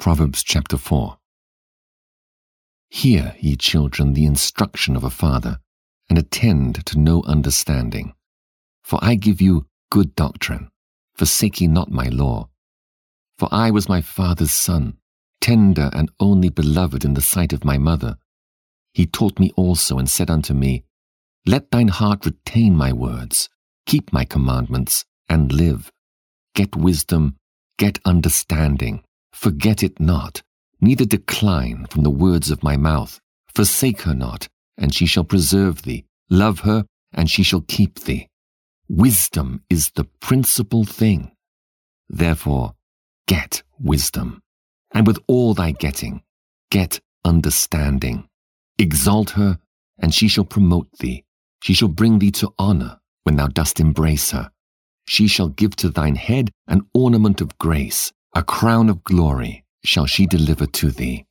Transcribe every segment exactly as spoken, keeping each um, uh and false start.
Proverbs chapter four. Hear, ye children, the instruction of a father, and attend to no understanding. For I give you good doctrine, forsake ye not my law. For I was my father's son, tender and only beloved in the sight of my mother. He taught me also, and said unto me, Let thine heart retain my words, keep my commandments, and live. Get wisdom, get understanding, forget it not, neither decline from the words of my mouth. Forsake her not, and she shall preserve thee. Love her, and she shall keep thee. Wisdom is the principal thing. Therefore, get wisdom, and with all thy getting, get understanding. Exalt her, and she shall promote thee. She shall bring thee to honor when thou dost embrace her. She shall give to thine head an ornament of grace, a crown of glory shall she deliver to thee.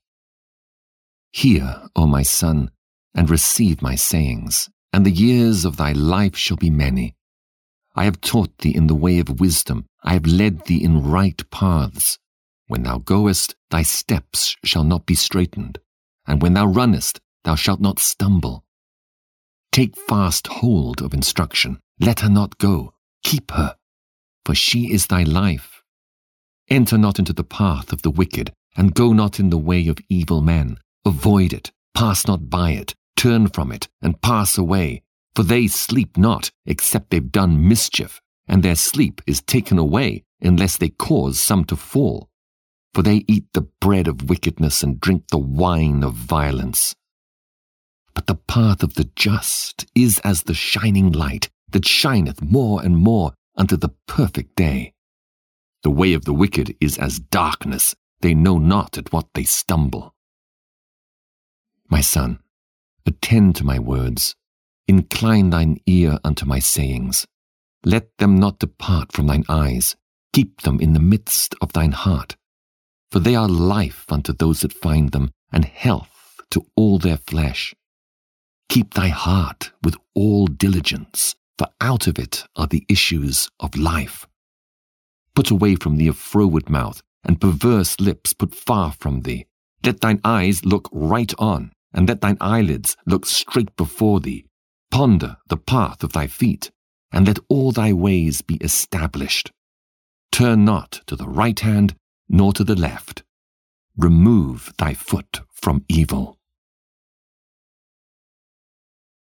Hear, O my son, and receive my sayings, and the years of thy life shall be many. I have taught thee in the way of wisdom, I have led thee in right paths. When thou goest, thy steps shall not be straitened, and when thou runnest, thou shalt not stumble. Take fast hold of instruction, let her not go, keep her, for she is thy life. Enter not into the path of the wicked, and go not in the way of evil men. Avoid it, pass not by it, turn from it, and pass away. For they sleep not, except they've done mischief, and their sleep is taken away, unless they cause some to fall. For they eat the bread of wickedness, and drink the wine of violence. But the path of the just is as the shining light, that shineth more and more unto the perfect day. The way of the wicked is as darkness, they know not at what they stumble. My son, attend to my words, incline thine ear unto my sayings. Let them not depart from thine eyes, keep them in the midst of thine heart. For they are life unto those that find them, and health to all their flesh. Keep thy heart with all diligence, for out of it are the issues of life. Put away from thee a froward mouth, and perverse lips put far from thee. Let thine eyes look right on, and let thine eyelids look straight before thee. Ponder the path of thy feet, and let all thy ways be established. Turn not to the right hand, nor to the left. Remove thy foot from evil.